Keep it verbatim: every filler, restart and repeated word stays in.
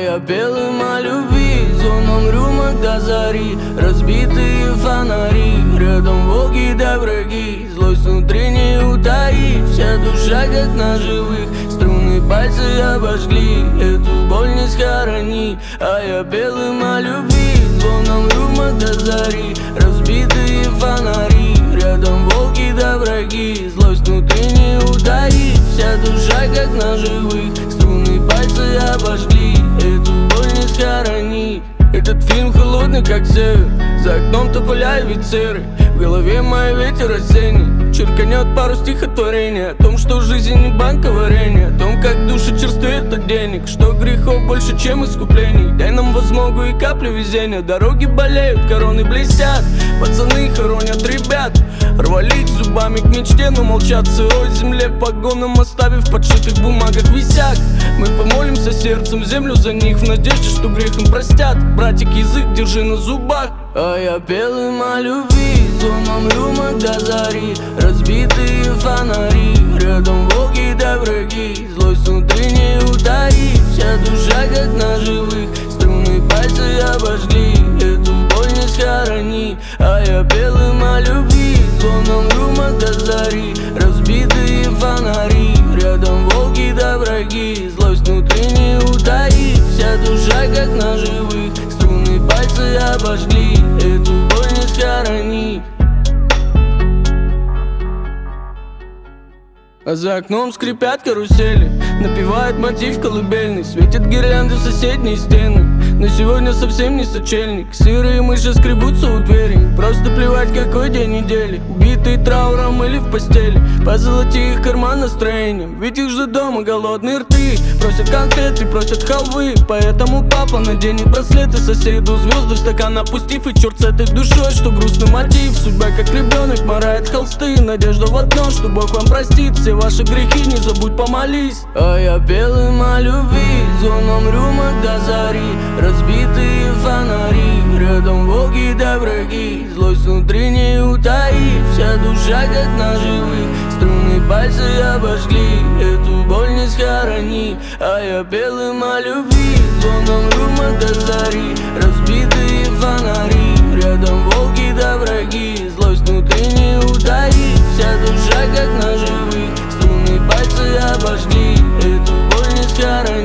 я пел им о любви, звоном рюмок до зари, разбитые фонари, рядом волки да враги, злость внутри не утаить, вся душа как ножевых, струны пальцы обожгли, эту боль не схоронить. А я пел им о любви, звоном рюмок до зари, разбитые фонари, рядом волки да враги, злость внутри не утаить, вся душа как ножевых, струны пальцы обожгли, эту боль не схоронить. Этот фильм холодный как север, за окном тополя и ветеры, в голове мой ветер осенний, черканет пару стихотворений о том, что жизнь не банка варенья, о том, как душа черствеет от денег, что грехов больше, чем искуплений. Дай нам возмогу и капли везения, дороги болеют, короны блестят, пацаны хоронят ребят, рвались зубами к мечте, но молчат в сырой земле, погонам оставив в подшитых бумагах висяк. Мы помолимся сердцем землю за них, в надежде, что грех им простят. Братик, язык держи на зубах. А я пел им о любви, звоном рюмок до зари, разбитые фонари, рядом волки да враги, злость внутри не утаить, вся душа как ножевых, струны пальцы обожгли, эту боль не схоронить. А я пел им о любви, звоном рюмок до зари, разбитые фонари, рядом волки да враги, злость внутри не утаить, вся душа как ножевых, струны пальцы обожгли, эту боль не схоронить. А за окном скрипят карусели, напевает мотив колыбельный, светят гирлянды в соседние стены, но сегодня совсем не сочельник, сырые мыши скребутся у двери, просто плевать какой день недели, убитые трауром или в постели, позолоти их карман настроением, ведь их ждут дома голодные рты, просят конфеты, просят халвы, поэтому папа наденет браслеты соседу, звезды в стакан опустив, и черт с этой душой, что грустный мотив, судьба как ребенок марает холсты, надежда в одно, что Бог вам простит все ваши грехи, не забудь помолись. А я пел им о любви, звоном рюмок до зари, разбитые фонари, рядом волки да враги, злость внутри не утаить, вся душа как ножевых, струны пальцы обожгли, эту боль не схоронить. А я пел им о любви, звоном рюмок до зари, разбитые фонари, рядом волки да враги, злость внутри не утаить, вся душа как ножевых, струны пальцы обожгли, эту боль не схоронить.